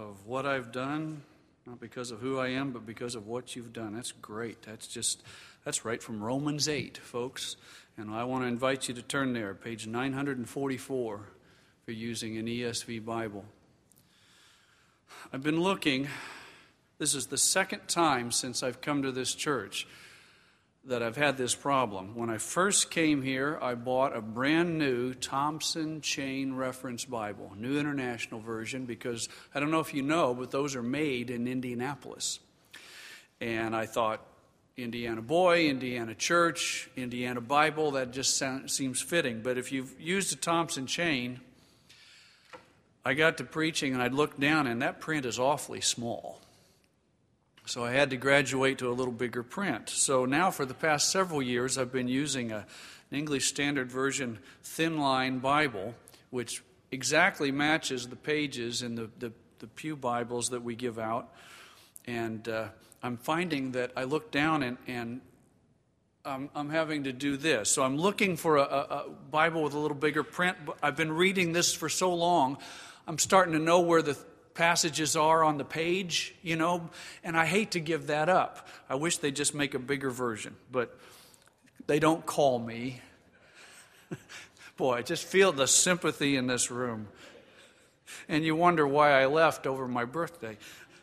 of what I've done, not because of who I am, but because of what you've done. That's great. That's right from Romans 8, folks. And I want to invite you to turn there, page 944, if you're using an ESV Bible. I've been looking. This is the second time since I've come to this church that I've had this problem. When I first came here, I bought a brand new Thompson Chain Reference Bible, New International Version, because I don't know if you know, but those are made in Indianapolis. And I thought, Indiana boy, Indiana church, Indiana Bible, that just seems fitting. But if you've used a Thompson Chain, I got to preaching and I'd look down and that print is awfully small. So I had to graduate to a little bigger print. So now for the past several years, I've been using an English Standard Version thin line Bible, which exactly matches the pages in the pew Bibles that we give out. And I'm finding that I look down and I'm having to do this. So I'm looking for a Bible with a little bigger print. I've been reading this for so long, I'm starting to know where the passages are on the page, and I hate to give that up. I wish they'd just make a bigger version, but they don't call me. Boy, I just feel the sympathy in this room. And you wonder why I left over my birthday.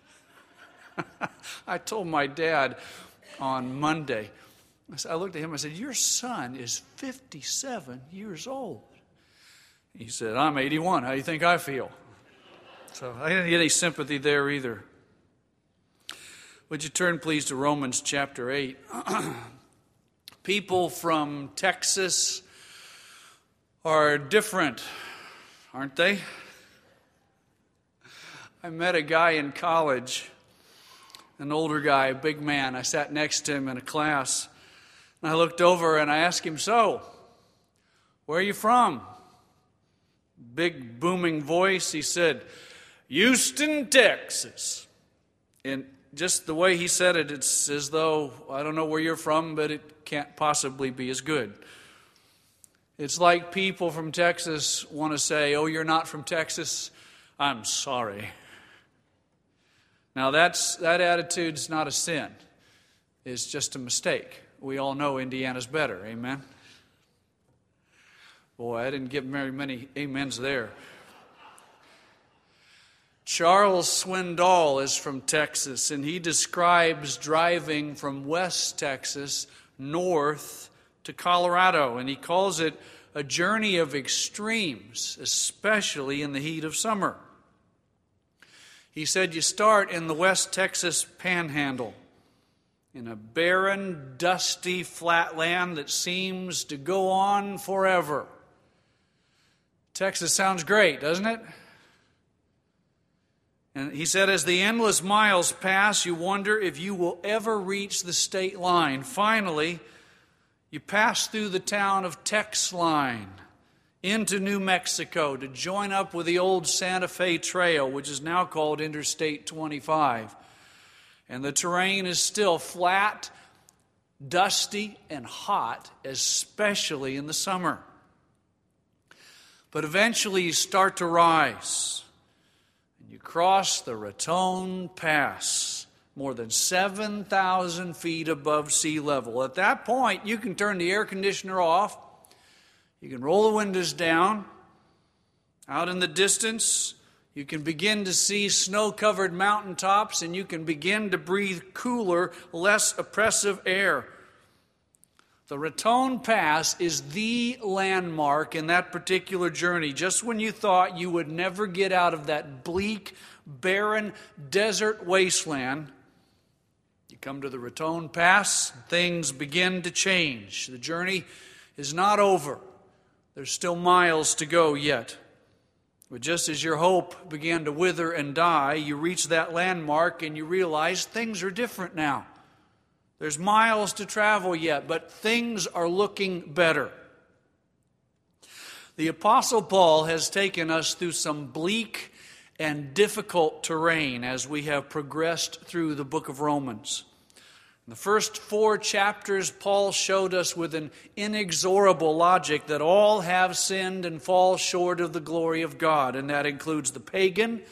I told my dad on Monday, I looked at him and I said, "Your son is 57 years old." He said, "I'm 81. How do you think I feel?" So I didn't get any sympathy there either. Would you turn, please, to Romans chapter 8. People from Texas are different, aren't they? I met a guy in college, an older guy, a big man. I sat next to him in a class, and I looked over and I asked him, "So, where are you from?" Big booming voice. He said, "Houston, Texas." And just the way he said it, it's as though, I don't know where you're from, but it can't possibly be as good. It's like people from Texas want to say, "Oh, you're not from Texas? I'm sorry." Now that attitude's not a sin. It's just a mistake. We all know Indiana's better, amen? Boy, I didn't get very many amens there. Charles Swindoll is from Texas, and he describes driving from West Texas north to Colorado, and he calls it a journey of extremes, especially in the heat of summer. He said you start in the West Texas Panhandle, in a barren, dusty flatland that seems to go on forever. Texas sounds great, doesn't it? And he said, as the endless miles pass, you wonder if you will ever reach the state line. Finally, you pass through the town of Texline into New Mexico to join up with the old Santa Fe Trail, which is now called Interstate 25. And the terrain is still flat, dusty, and hot, especially in the summer. But eventually you start to rise. You cross the Raton Pass, more than 7,000 feet above sea level. At that point, you can turn the air conditioner off. You can roll the windows down. Out in the distance, you can begin to see snow-covered mountaintops, and you can begin to breathe cooler, less oppressive air. The Raton Pass is the landmark in that particular journey. Just when you thought you would never get out of that bleak, barren, desert wasteland, you come to the Raton Pass, things begin to change. The journey is not over. There's still miles to go yet. But just as your hope began to wither and die, you reach that landmark and you realize things are different now. There's miles to travel yet, but things are looking better. The Apostle Paul has taken us through some bleak and difficult terrain as we have progressed through the book of Romans. In the first 4 chapters, Paul showed us with an inexorable logic that all have sinned and fall short of the glory of God, and that includes the pagan,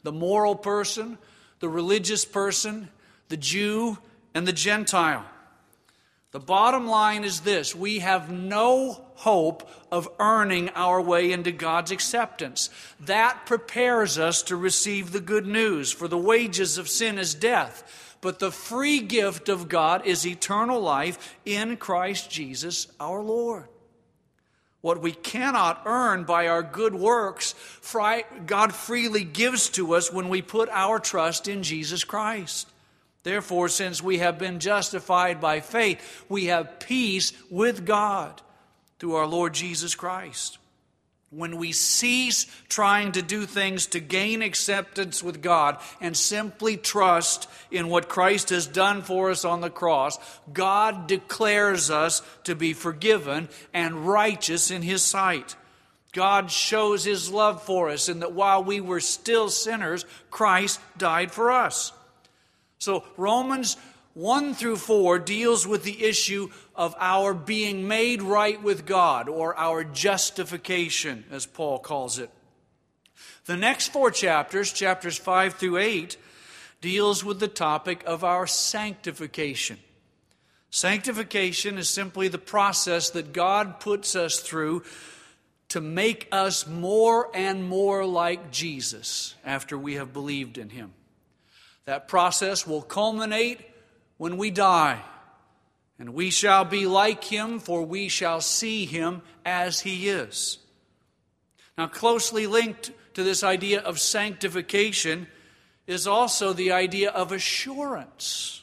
the moral person, the religious person, the Jew, and the Gentile. The bottom line is this: we have no hope of earning our way into God's acceptance. That prepares us to receive the good news, for the wages of sin is death, but the free gift of God is eternal life in Christ Jesus our Lord. What we cannot earn by our good works, God freely gives to us when we put our trust in Jesus Christ. Therefore, since we have been justified by faith, we have peace with God through our Lord Jesus Christ. When we cease trying to do things to gain acceptance with God and simply trust in what Christ has done for us on the cross, God declares us to be forgiven and righteous in His sight. God shows His love for us in that while we were still sinners, Christ died for us. So Romans 1 through 4 deals with the issue of our being made right with God, or our justification, as Paul calls it. The next 4 chapters, chapters 5 through 8, deals with the topic of our sanctification. Sanctification is simply the process that God puts us through to make us more and more like Jesus after we have believed in Him. That process will culminate when we die, and we shall be like Him, for we shall see Him as He is. Now, closely linked to this idea of sanctification is also the idea of assurance.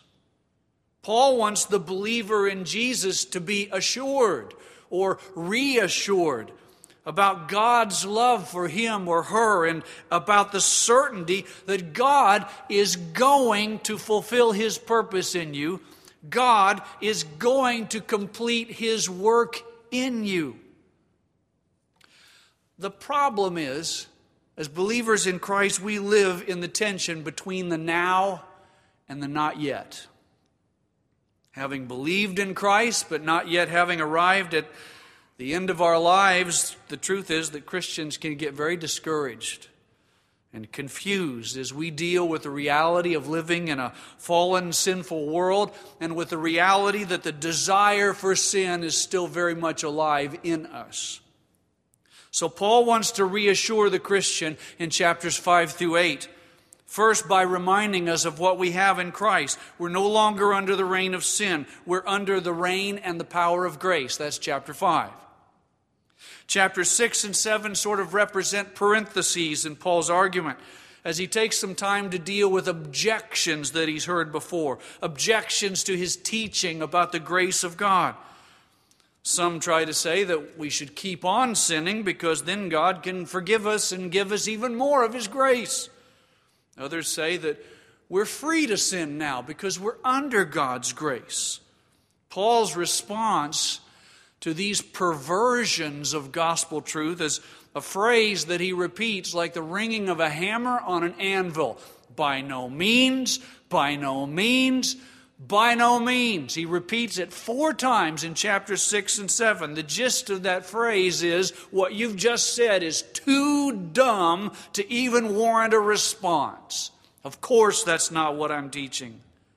Paul wants the believer in Jesus to be assured or reassured about God's love for him or her, and about the certainty that God is going to fulfill His purpose in you. God is going to complete His work in you. The problem is, as believers in Christ, we live in the tension between the now and the not yet. Having believed in Christ, but not yet having arrived at the end of our lives, the truth is that Christians can get very discouraged and confused as we deal with the reality of living in a fallen, sinful world, and with the reality that the desire for sin is still very much alive in us. So Paul wants to reassure the Christian in chapters 5 through 8. First, by reminding us of what we have in Christ. We're no longer under the reign of sin. We're under the reign and the power of grace. That's chapter 5. Chapters 6 and 7 sort of represent parentheses in Paul's argument, as he takes some time to deal with objections that he's heard before, objections to his teaching about the grace of God. Some try to say that we should keep on sinning because then God can forgive us and give us even more of His grace. Others say that we're free to sin now because we're under God's grace. Paul's response to these perversions of gospel truth is a phrase that he repeats like the ringing of a hammer on an anvil. By no means, by no means, by no means. He repeats it 4 times in chapters 6 and 7. The gist of that phrase is, what you've just said is too dumb to even warrant a response. Of course, that's not what I'm teaching.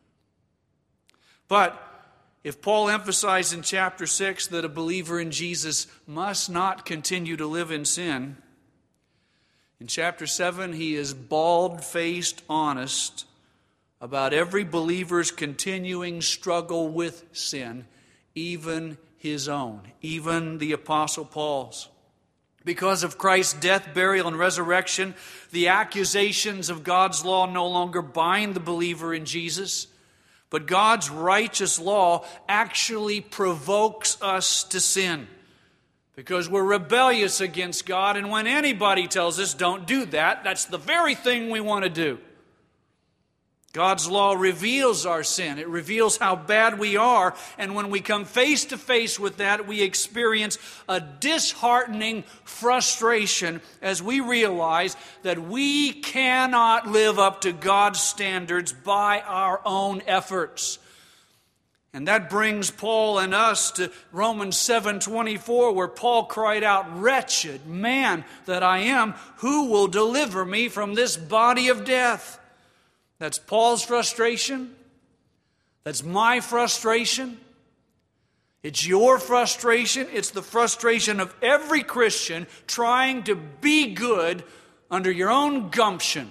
But if Paul emphasized in chapter 6 that a believer in Jesus must not continue to live in sin, in chapter 7 he is bald-faced honest about every believer's continuing struggle with sin, even his own, even the Apostle Paul's. Because of Christ's death, burial, and resurrection, the accusations of God's law no longer bind the believer in Jesus. But God's righteous law actually provokes us to sin because we're rebellious against God. And when anybody tells us don't do that, that's the very thing we want to do. God's law reveals our sin. It reveals how bad we are. And when we come face to face with that, we experience a disheartening frustration as we realize that we cannot live up to God's standards by our own efforts. And that brings Paul and us to Romans 7:24, where Paul cried out, "Wretched man that I am, who will deliver me from this body of death?" That's Paul's frustration. That's my frustration. It's your frustration. It's the frustration of every Christian trying to be good under your own gumption.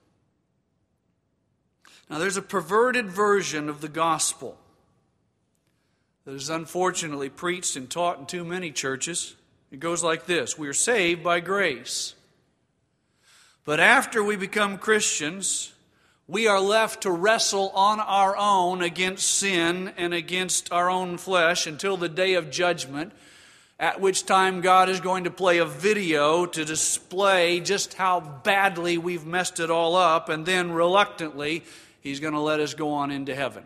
Now, there's a perverted version of the gospel that is unfortunately preached and taught in too many churches. It goes like this: we are saved by grace. But after we become Christians, we are left to wrestle on our own against sin and against our own flesh until the day of judgment, at which time God is going to play a video to display just how badly we've messed it all up, and then reluctantly, He's going to let us go on into heaven.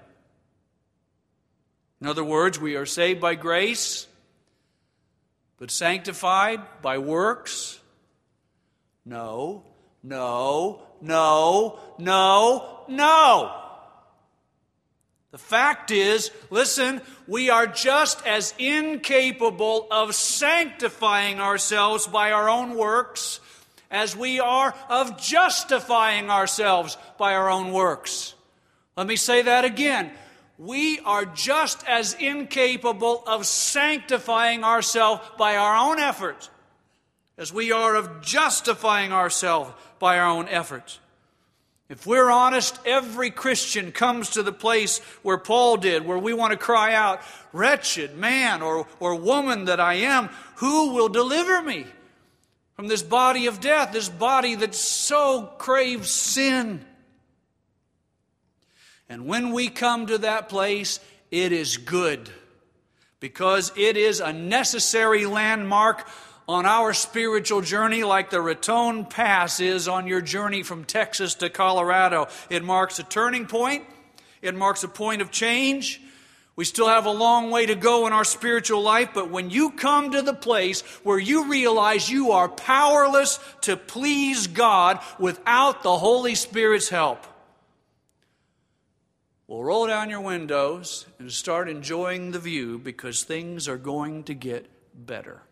In other words, we are saved by grace, but sanctified by works? No, no, no, no, no. The fact is, listen, we are just as incapable of sanctifying ourselves by our own works as we are of justifying ourselves by our own works. Let me say that again. We are just as incapable of sanctifying ourselves by our own efforts as we are of justifying ourselves by our own efforts. If we're honest, every Christian comes to the place where Paul did, where we want to cry out, "Wretched man or woman that I am, who will deliver me from this body of death, this body that so craves sin?" And when we come to that place, it is good, because it is a necessary landmark on our spiritual journey, like the Raton Pass is on your journey from Texas to Colorado. It marks a turning point. It marks a point of change. We still have a long way to go in our spiritual life, but when you come to the place where you realize you are powerless to please God without the Holy Spirit's help, well, roll down your windows and start enjoying the view, because things are going to get better.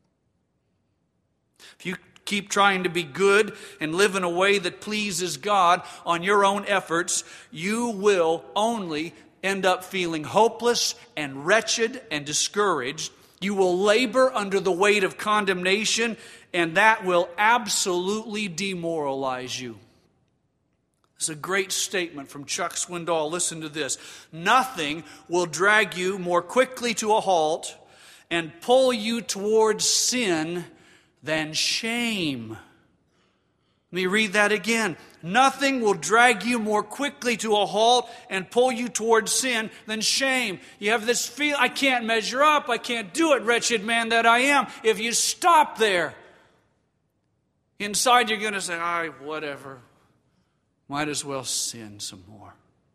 If you keep trying to be good and live in a way that pleases God on your own efforts, you will only end up feeling hopeless and wretched and discouraged. You will labor under the weight of condemnation, and that will absolutely demoralize you. It's a great statement from Chuck Swindoll. Listen to this. Nothing will drag you more quickly to a halt and pull you towards sin than shame. Let me read that again. Nothing will drag you more quickly to a halt and pull you towards sin than shame. You have this feel, I can't measure up, I can't do it, wretched man that I am. If you stop there, inside you're going to say, whatever. Might as well sin some more.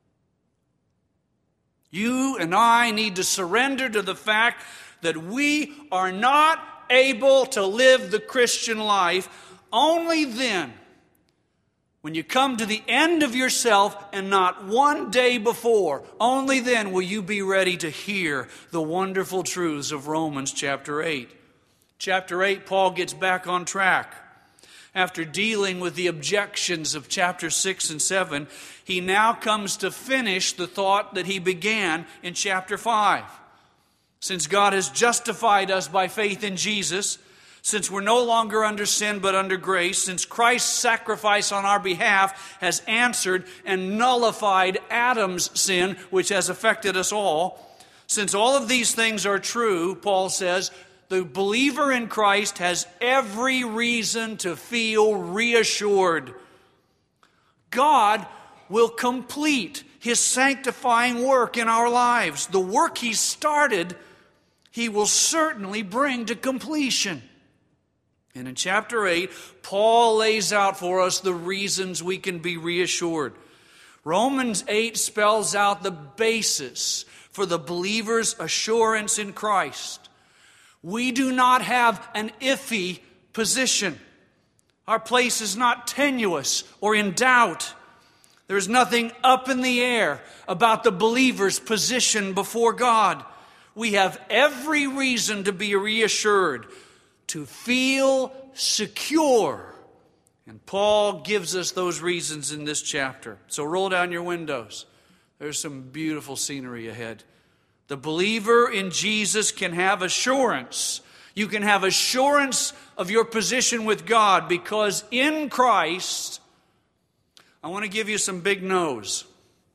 You and I need to surrender to the fact that we are not able to live the Christian life. Only then, when you come to the end of yourself and not one day before, only then will you be ready to hear the wonderful truths of Romans chapter 8. Chapter 8, Paul gets back on track. After dealing with the objections of chapter 6 and 7, he now comes to finish the thought that he began in chapter 5. Since God has justified us by faith in Jesus, since we're no longer under sin but under grace, since Christ's sacrifice on our behalf has answered and nullified Adam's sin, which has affected us all, since all of these things are true, Paul says, the believer in Christ has every reason to feel reassured. God will complete His sanctifying work in our lives. The work He started, He will certainly bring to completion. And in chapter 8, Paul lays out for us the reasons we can be reassured. Romans 8 spells out the basis for the believer's assurance in Christ. We do not have an iffy position. Our place is not tenuous or in doubt. There's nothing up in the air about the believer's position before God. We have every reason to be reassured, to feel secure. And Paul gives us those reasons in this chapter. So roll down your windows. There's some beautiful scenery ahead. The believer in Jesus can have assurance. You can have assurance of your position with God because in Christ, I want to give you some big no's.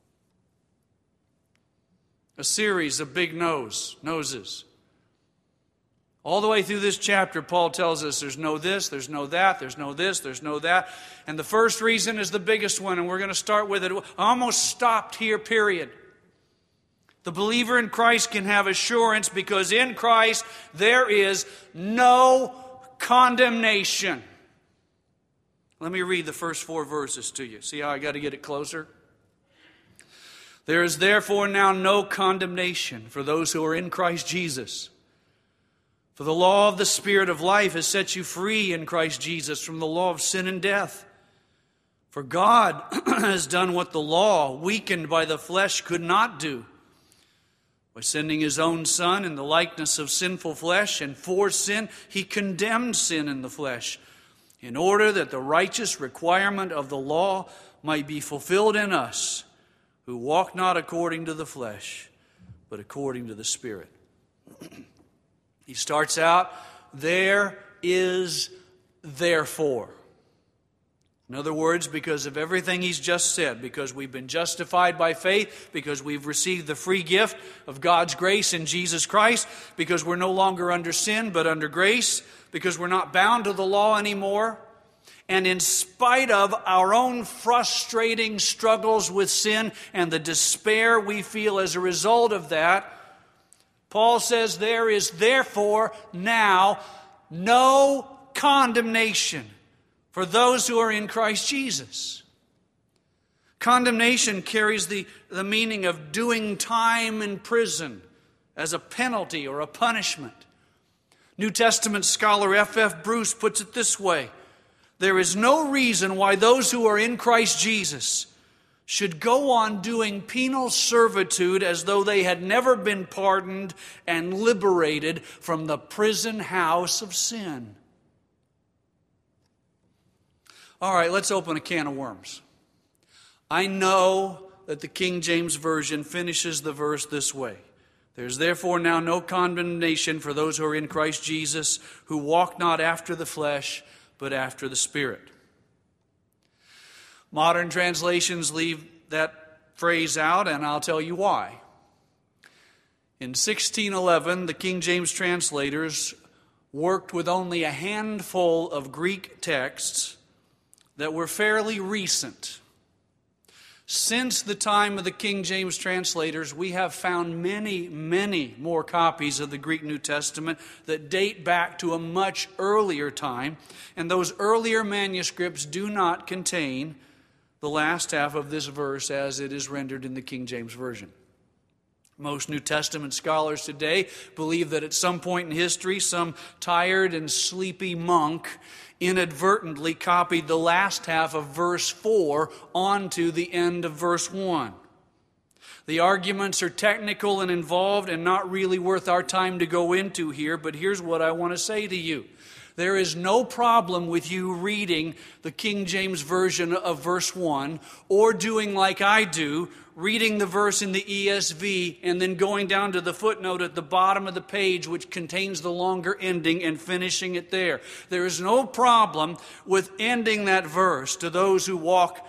A series of big noses. All the way through this chapter, Paul tells us there's no this, there's no that, there's no this, there's no that. And the first reason is the biggest one, and we're going to start with it. I almost stopped here, period. The believer in Christ can have assurance because in Christ there is no condemnation. Let me read the first 4 verses to you. See how I got to get it closer? There is therefore now no condemnation for those who are in Christ Jesus. For the law of the Spirit of life has set you free in Christ Jesus from the law of sin and death. For God has done what the law, weakened by the flesh, could not do. By sending His own Son in the likeness of sinful flesh, and for sin, He condemned sin in the flesh, in order that the righteous requirement of the law might be fulfilled in us, who walk not according to the flesh, but according to the Spirit. He starts out, there is therefore. In other words, because of everything he's just said, because we've been justified by faith, because we've received the free gift of God's grace in Jesus Christ, because we're no longer under sin but under grace, because we're not bound to the law anymore, and in spite of our own frustrating struggles with sin and the despair we feel as a result of that, Paul says there is therefore now no condemnation for those who are in Christ Jesus. Condemnation carries the meaning of doing time in prison as a penalty or a punishment. New Testament scholar F.F. Bruce puts it this way: there is no reason why those who are in Christ Jesus should go on doing penal servitude as though they had never been pardoned and liberated from the prison house of sin. All right, let's open a can of worms. I know that the King James Version finishes the verse this way: there's therefore now no condemnation for those who are in Christ Jesus, who walk not after the flesh, but after the Spirit. Modern translations leave that phrase out, and I'll tell you why. In 1611, the King James translators worked with only a handful of Greek texts that were fairly recent. Since the time of the King James translators, we have found many, many more copies of the Greek New Testament that date back to a much earlier time, and those earlier manuscripts do not contain the last half of this verse as it is rendered in the King James Version. Most New Testament scholars today believe that at some point in history, some tired and sleepy monk inadvertently copied the last half of verse 4 onto the end of verse 1. The arguments are technical and involved and not really worth our time to go into here, but here's what I want to say to you. There is no problem with you reading the King James Version of verse 1 or doing like I do, reading the verse in the ESV and then going down to the footnote at the bottom of the page which contains the longer ending and finishing it there. There is no problem with ending that verse to those who walk.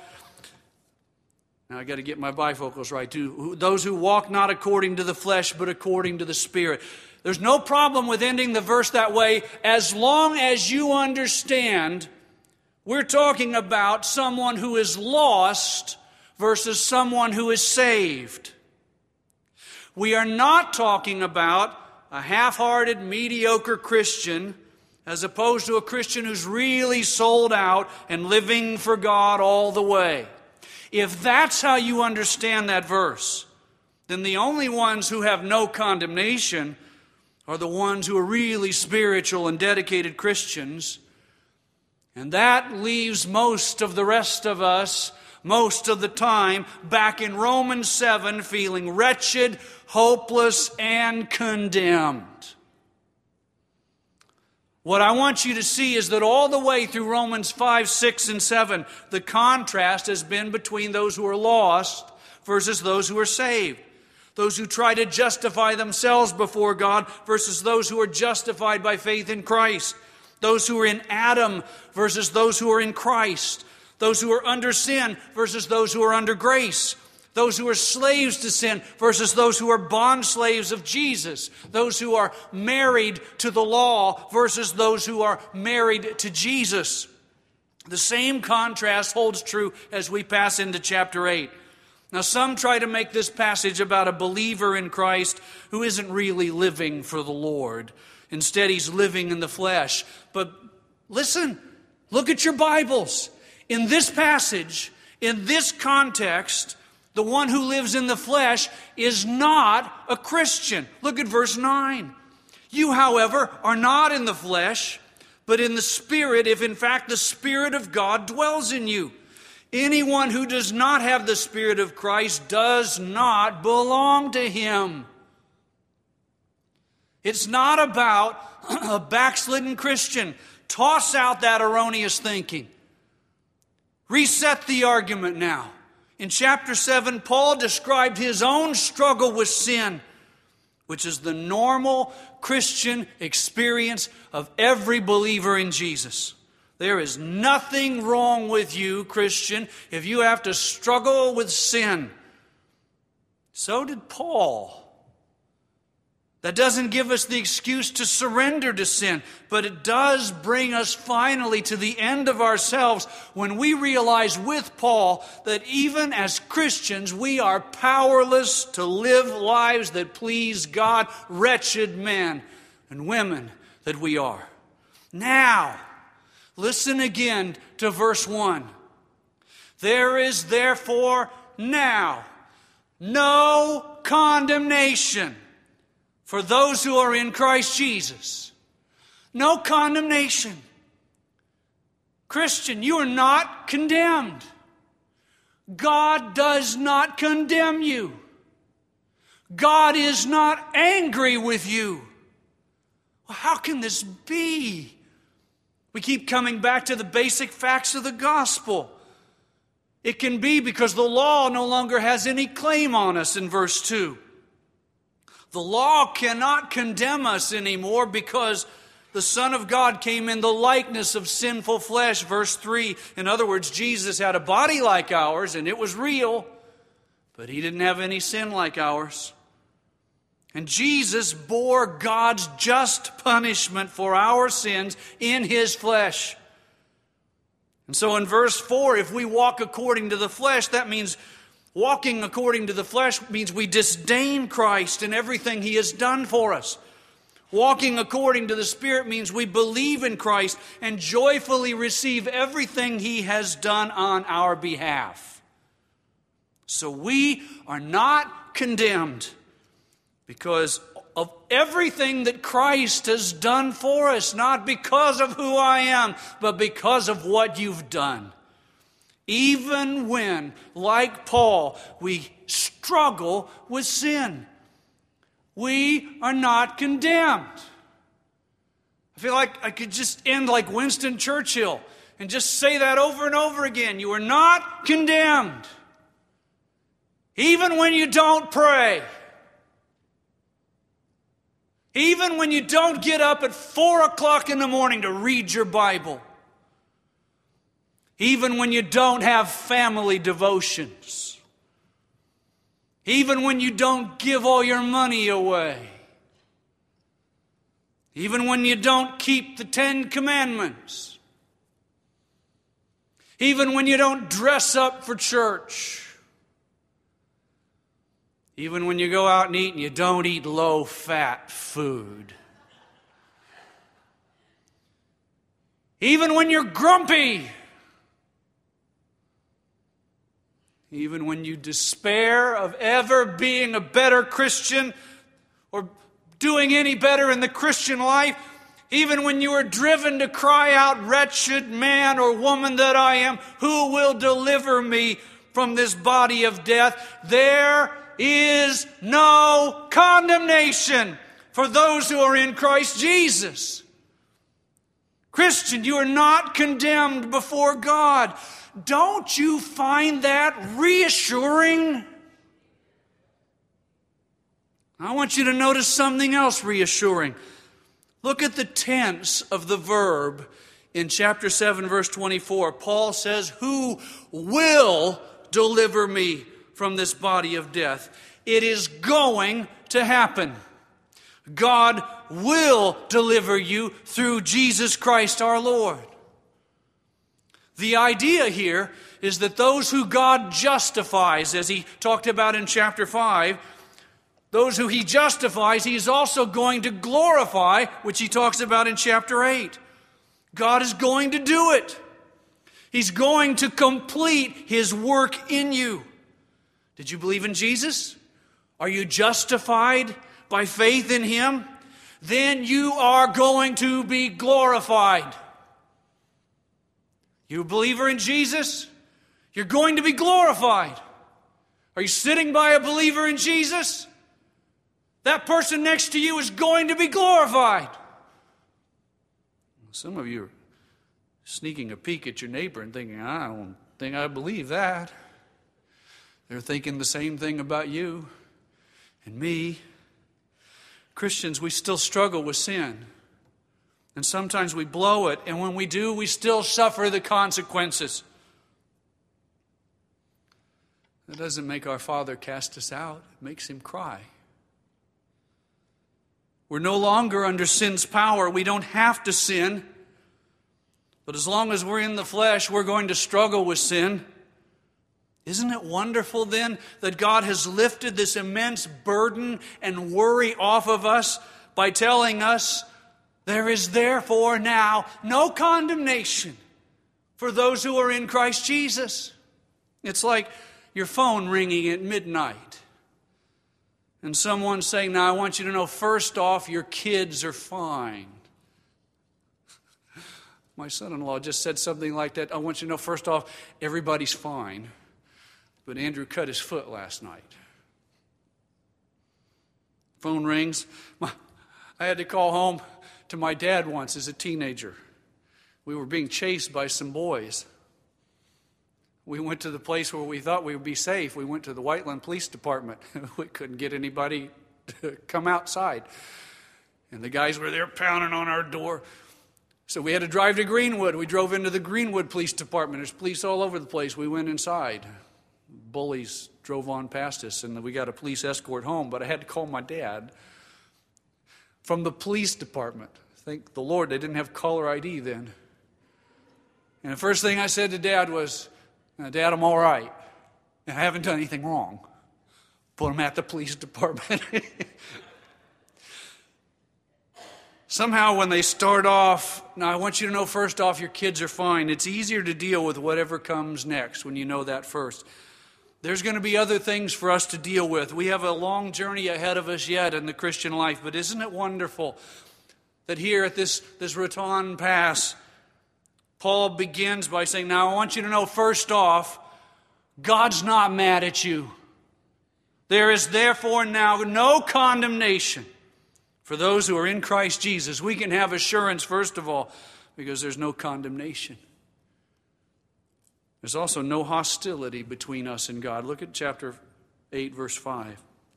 Now I got to get my bifocals right too. Those who walk not according to the flesh but according to the Spirit. There's no problem with ending the verse that way as long as you understand we're talking about someone who is lost versus someone who is saved. We are not talking about a half-hearted, mediocre Christian as opposed to a Christian who's really sold out and living for God all the way. If that's how you understand that verse, then the only ones who have no condemnation are the ones who are really spiritual and dedicated Christians. And that leaves most of the rest of us most of the time back in Romans 7 feeling wretched, hopeless, and condemned. What I want you to see is that all the way through Romans 5, 6, and 7, the contrast has been between those who are lost versus those who are saved. Those who try to justify themselves before God versus those who are justified by faith in Christ. Those who are in Adam versus those who are in Christ. Those who are under sin versus those who are under grace. Those who are slaves to sin versus those who are bond slaves of Jesus. Those who are married to the law versus those who are married to Jesus. The same contrast holds true as we pass into chapter 8. Now, some try to make this passage about a believer in Christ who isn't really living for the Lord. Instead, he's living in the flesh. But listen, look at your Bibles. In this passage, in this context, the one who lives in the flesh is not a Christian. Look at verse 9. You, however, are not in the flesh, but in the Spirit, if in fact the Spirit of God dwells in you. Anyone who does not have the Spirit of Christ does not belong to Him. It's not about a backslidden Christian. Toss out that erroneous thinking. Reset the argument now. In chapter 7, Paul described his own struggle with sin, which is the normal Christian experience of every believer in Jesus. There is nothing wrong with you, Christian, if you have to struggle with sin. So did Paul. That doesn't give us the excuse to surrender to sin, but it does bring us finally to the end of ourselves when we realize with Paul that even as Christians we are powerless to live lives that please God, wretched men and women that we are. Now, listen again to verse 1. There is therefore now no condemnation for those who are in Christ Jesus. No condemnation. Christian, you are not condemned. God does not condemn you. God is not angry with you. Well, how can this be? We keep coming back to the basic facts of the gospel. It can be because the law no longer has any claim on us in verse 2. The law cannot condemn us anymore because the Son of God came in the likeness of sinful flesh, verse 3. In other words, Jesus had a body like ours, and it was real, but He didn't have any sin like ours. And Jesus bore God's just punishment for our sins in His flesh. And so in verse 4, if we walk according to the flesh, that means walking according to the flesh means we disdain Christ and everything He has done for us. Walking according to the Spirit means we believe in Christ and joyfully receive everything He has done on our behalf. So we are not condemned because of everything that Christ has done for us, not because of who I am, but because of what you've done. Even when, like Paul, we struggle with sin, we are not condemned. I feel like I could just end like Winston Churchill and just say that over and over again. You are not condemned. Even when you don't pray. Even when you don't get up at 4 o'clock in the morning to read your Bible. Even when you don't have family devotions. Even when you don't give all your money away. Even when you don't keep the 10 Commandments. Even when you don't dress up for church. Even when you go out and eat and you don't eat low-fat food. Even when you're grumpy. Even when you despair of ever being a better Christian or doing any better in the Christian life, even when you are driven to cry out, wretched man or woman that I am, who will deliver me from this body of death, there is no condemnation for those who are in Christ Jesus. Christian, you are not condemned before God. Don't you find that reassuring? I want you to notice something else reassuring. Look at the tense of the verb in chapter 7, verse 24. Paul says, "Who will deliver me from this body of death?" It is going to happen. God will deliver you through Jesus Christ our Lord. The idea here is that those who God justifies, as he talked about in chapter 5, those who he justifies, he is also going to glorify, which he talks about in chapter 8. God is going to do it. He's going to complete his work in you. Did you believe in Jesus? Are you justified by faith in him? Then you are going to be glorified. You a believer in Jesus? You're going to be glorified. Are you sitting by a believer in Jesus? That person next to you is going to be glorified. Some of you are sneaking a peek at your neighbor and thinking, I don't think I believe that. They're thinking the same thing about you and me. Christians, we still struggle with sin. And sometimes we blow it, and when we do, we still suffer the consequences. That doesn't make our Father cast us out. It makes him cry. We're no longer under sin's power. We don't have to sin. But as long as we're in the flesh, we're going to struggle with sin. Isn't it wonderful then that God has lifted this immense burden and worry off of us by telling us, there is therefore now no condemnation for those who are in Christ Jesus. It's like your phone ringing at midnight and someone saying, now I want you to know, first off, your kids are fine. My son-in-law just said something like that. I want you to know, first off, everybody's fine. But Andrew cut his foot last night. Phone rings. I had to call home to my dad once as a teenager. We were being chased by some boys. We went to the place where we thought we would be safe. We went to the Whiteland Police Department. We couldn't get anybody to come outside. And the guys were there pounding on our door. So we had to drive to Greenwood. We drove into the Greenwood Police Department. There's police all over the place. We went inside. Bullies drove on past us, and we got a police escort home. But I had to call my dad from the police department. Thank the Lord they didn't have caller ID then. And the first thing I said to Dad was, Dad, I'm all right. And I haven't done anything wrong. But I'm at the police department. Somehow when they start off, now I want you to know first off, your kids are fine. It's easier to deal with whatever comes next when you know that first. There's going to be other things for us to deal with. We have a long journey ahead of us yet in the Christian life. But isn't it wonderful that here at this Raton Pass, Paul begins by saying, now I want you to know first off, God's not mad at you. There is therefore now no condemnation for those who are in Christ Jesus. We can have assurance, first of all, because there's no condemnation. There's also no hostility between us and God. Look at chapter 8, verse 5.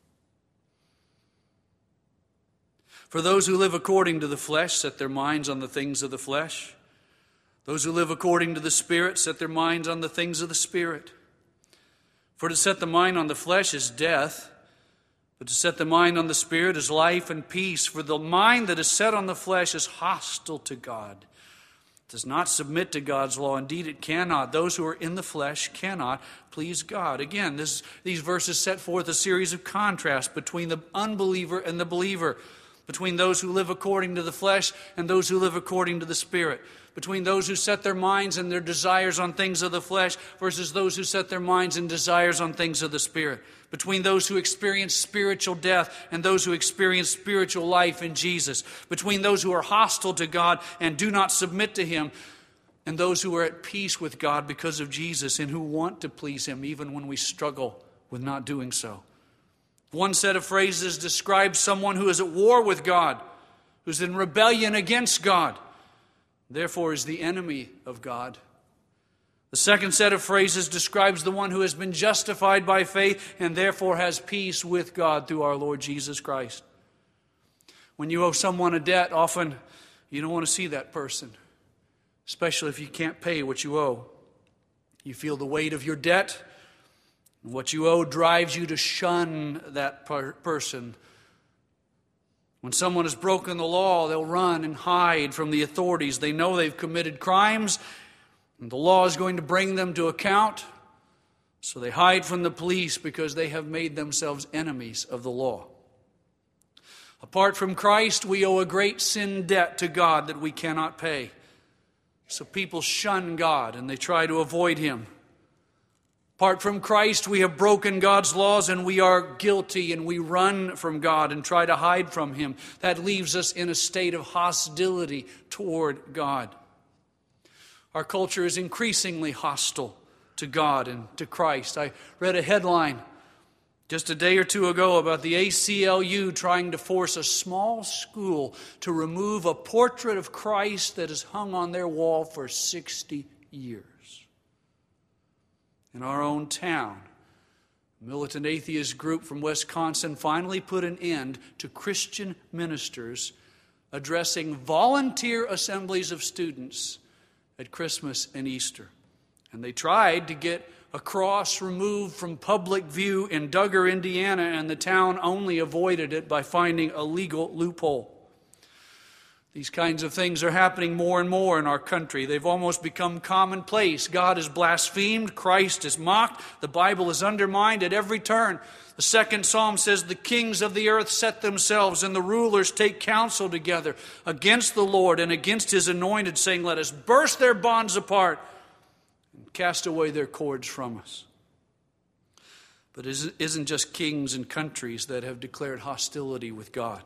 For those who live according to the flesh set their minds on the things of the flesh. Those who live according to the Spirit set their minds on the things of the Spirit. For to set the mind on the flesh is death, but to set the mind on the Spirit is life and peace. For the mind that is set on the flesh is hostile to God. It does not submit to God's law. Indeed, it cannot. Those who are in the flesh cannot please God. Again, these verses set forth a series of contrasts between the unbeliever and the believer, between those who live according to the flesh and those who live according to the Spirit, between those who set their minds and their desires on things of the flesh versus those who set their minds and desires on things of the Spirit, between those who experience spiritual death and those who experience spiritual life in Jesus, between those who are hostile to God and do not submit to Him, and those who are at peace with God because of Jesus and who want to please Him even when we struggle with not doing so. One set of phrases describes someone who is at war with God, who's in rebellion against God, therefore is the enemy of God. The second set of phrases describes the one who has been justified by faith and therefore has peace with God through our Lord Jesus Christ. When you owe someone a debt, often you don't want to see that person, especially if you can't pay what you owe. You feel the weight of your debt, and what you owe drives you to shun that person. When someone has broken the law, they'll run and hide from the authorities. They know they've committed crimes, and the law is going to bring them to account. So they hide from the police because they have made themselves enemies of the law. Apart from Christ, we owe a great sin debt to God that we cannot pay. So people shun God and they try to avoid Him. Apart from Christ, we have broken God's laws and we are guilty and we run from God and try to hide from Him. That leaves us in a state of hostility toward God. Our culture is increasingly hostile to God and to Christ. I read a headline just a day or two ago about the ACLU trying to force a small school to remove a portrait of Christ that has hung on their wall for 60 years. In our own town, a militant atheist group from Wisconsin finally put an end to Christian ministers addressing volunteer assemblies of students at Christmas and Easter. And they tried to get a cross removed from public view in Duggar, Indiana, and the town only avoided it by finding a legal loophole. These kinds of things are happening more and more in our country. They've almost become commonplace. God is blasphemed, Christ is mocked, the Bible is undermined at every turn. The second psalm says, "The kings of the earth set themselves, and the rulers take counsel together against the Lord and against His anointed, saying, 'Let us burst their bonds apart and cast away their cords from us.'" But it isn't just kings and countries that have declared hostility with God.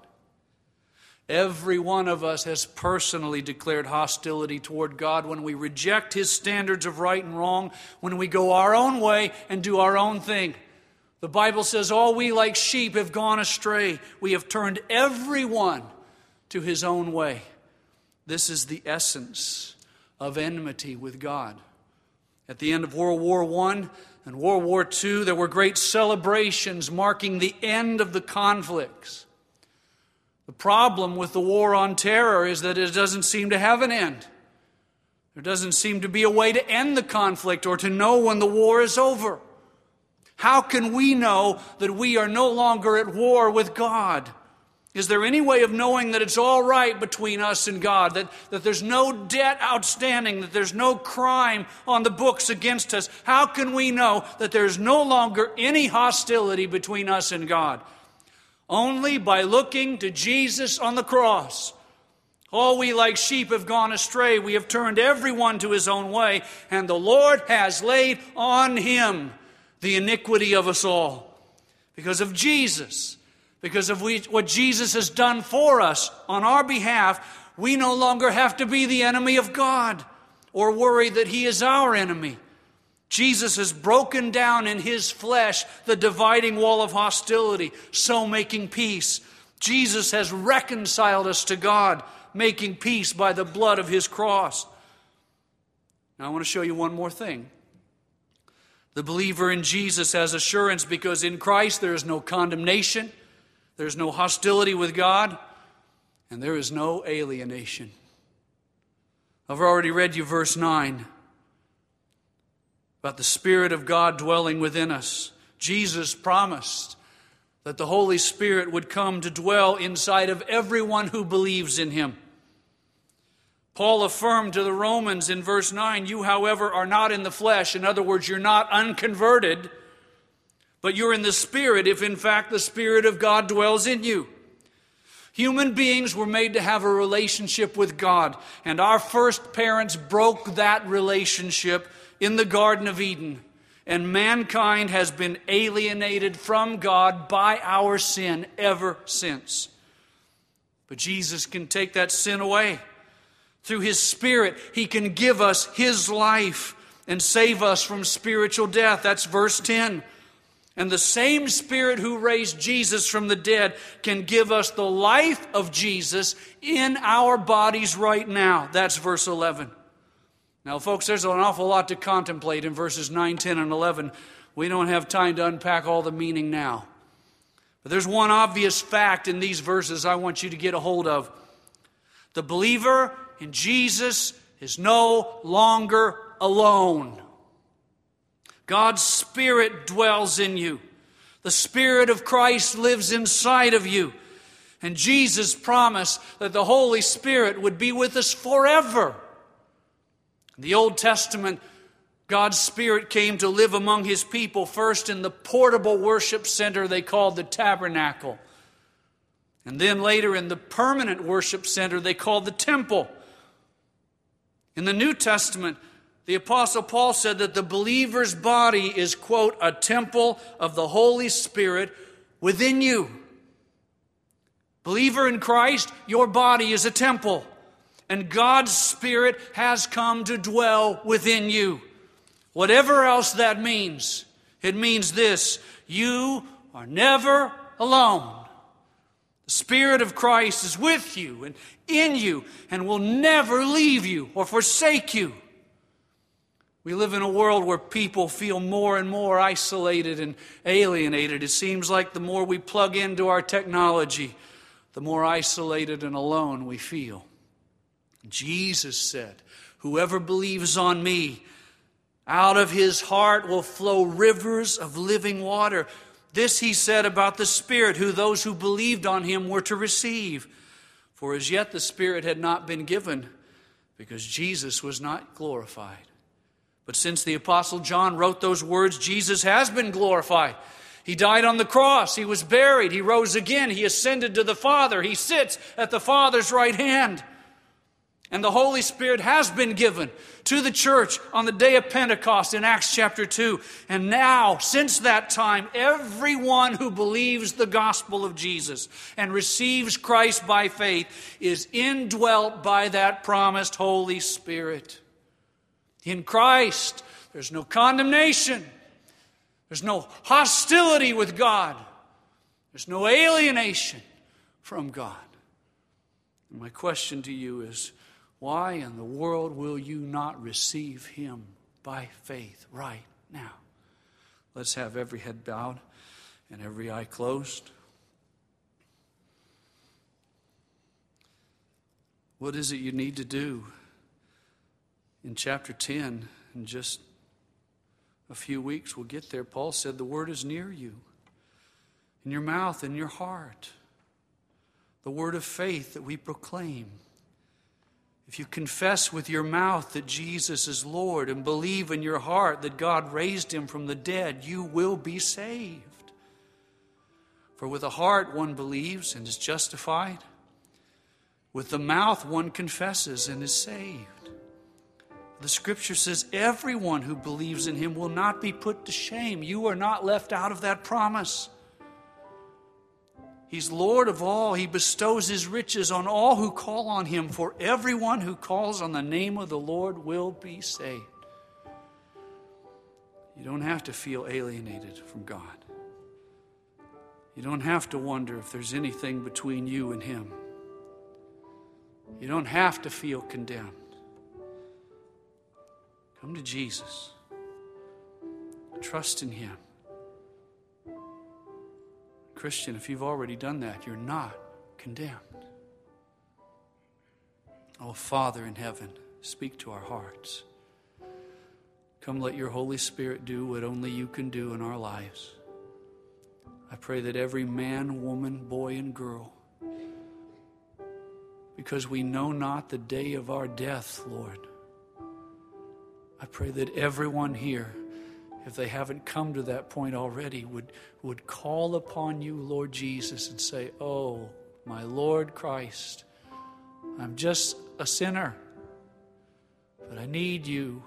Every one of us has personally declared hostility toward God when we reject His standards of right and wrong, when we go our own way and do our own thing. The Bible says, "All we like sheep have gone astray. We have turned everyone to his own way." This is the essence of enmity with God. At the end of World War I and World War II, there were great celebrations marking the end of the conflicts. The problem with the war on terror is that it doesn't seem to have an end. There doesn't seem to be a way to end the conflict or to know when the war is over. How can we know that we are no longer at war with God? Is there any way of knowing that it's all right between us and God, that there's no debt outstanding, that there's no crime on the books against us? How can we know that there's no longer any hostility between us and God? Only by looking to Jesus on the cross. All we like sheep have gone astray. We have turned everyone to his own way, and the Lord has laid on Him the iniquity of us all. Because of Jesus, because of what Jesus has done for us on our behalf, we no longer have to be the enemy of God or worry that He is our enemy. Jesus has broken down in His flesh the dividing wall of hostility, so making peace. Jesus has reconciled us to God, making peace by the blood of His cross. Now I want to show you one more thing. The believer in Jesus has assurance because in Christ there is no condemnation, there is no hostility with God, and there is no alienation. I've already read you verse 9 about the Spirit of God dwelling within us. Jesus promised that the Holy Spirit would come to dwell inside of everyone who believes in Him. Paul affirmed to the Romans in verse 9, "You, however, are not in the flesh." In other words, you're not unconverted, but you're in the Spirit, if in fact the Spirit of God dwells in you. Human beings were made to have a relationship with God, and our first parents broke that relationship in the Garden of Eden, and mankind has been alienated from God by our sin ever since. But Jesus can take that sin away. Through His Spirit, He can give us His life and save us from spiritual death. That's verse 10. And the same Spirit who raised Jesus from the dead can give us the life of Jesus in our bodies right now. That's verse 11. Now, folks, there's an awful lot to contemplate in verses 9, 10, and 11. We don't have time to unpack all the meaning now. But there's one obvious fact in these verses I want you to get a hold of. The believer in Jesus is no longer alone. God's Spirit dwells in you. The Spirit of Christ lives inside of you. And Jesus promised that the Holy Spirit would be with us forever. In the Old Testament, God's Spirit came to live among His people first in the portable worship center they called the tabernacle. And then later in the permanent worship center they called the temple. In the New Testament, the Apostle Paul said that the believer's body is, quote, a temple of the Holy Spirit within you. Believer in Christ, your body is a temple. And God's Spirit has come to dwell within you. Whatever else that means, it means this: you are never alone. The Spirit of Christ is with you and in you and will never leave you or forsake you. We live in a world where people feel more and more isolated and alienated. It seems like the more we plug into our technology, the more isolated and alone we feel. Jesus said, "Whoever believes on me, out of his heart will flow rivers of living water." This He said about the Spirit, who those who believed on Him were to receive. For as yet the Spirit had not been given, because Jesus was not glorified. But since the Apostle John wrote those words, Jesus has been glorified. He died on the cross. He was buried. He rose again. He ascended to the Father. He sits at the Father's right hand. And the Holy Spirit has been given to the church on the day of Pentecost in Acts chapter 2. And now, since that time, everyone who believes the gospel of Jesus and receives Christ by faith is indwelt by that promised Holy Spirit. In Christ, there's no condemnation. There's no hostility with God. There's no alienation from God. And my question to you is, why in the world will you not receive Him by faith right now? Let's have every head bowed and every eye closed. What is it you need to do? In chapter 10, in just a few weeks, we'll get there. Paul said the word is near you, in your mouth, in your heart. The word of faith that we proclaim. If you confess with your mouth that Jesus is Lord and believe in your heart that God raised Him from the dead, you will be saved. For with the heart one believes and is justified. With the mouth one confesses and is saved. The Scripture says everyone who believes in Him will not be put to shame. You are not left out of that promise. He's Lord of all. He bestows His riches on all who call on Him. For everyone who calls on the name of the Lord will be saved. You don't have to feel alienated from God. You don't have to wonder if there's anything between you and Him. You don't have to feel condemned. Come to Jesus. Trust in Him. Christian, if you've already done that, you're not condemned. Oh, Father in heaven, speak to our hearts. Come, let your Holy Spirit do what only you can do in our lives. I pray that every man, woman, boy, and girl, because we know not the day of our death, Lord, I pray that everyone here, if they haven't come to that point already, would call upon you, Lord Jesus, and say, "Oh, my Lord Christ, I'm just a sinner, but I need you,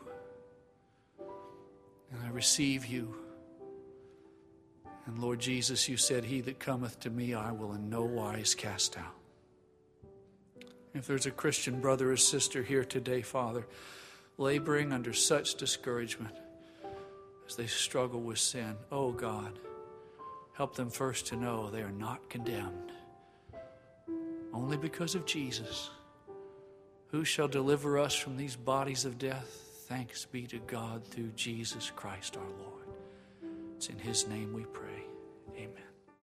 and I receive you. And Lord Jesus, you said, 'He that cometh to me, I will in no wise cast out.' If there's a Christian brother or sister here today, Father, laboring under such discouragement as they struggle with sin, oh God, help them first to know they are not condemned. Only because of Jesus. Who shall deliver us from these bodies of death? Thanks be to God through Jesus Christ our Lord. It's in His name we pray.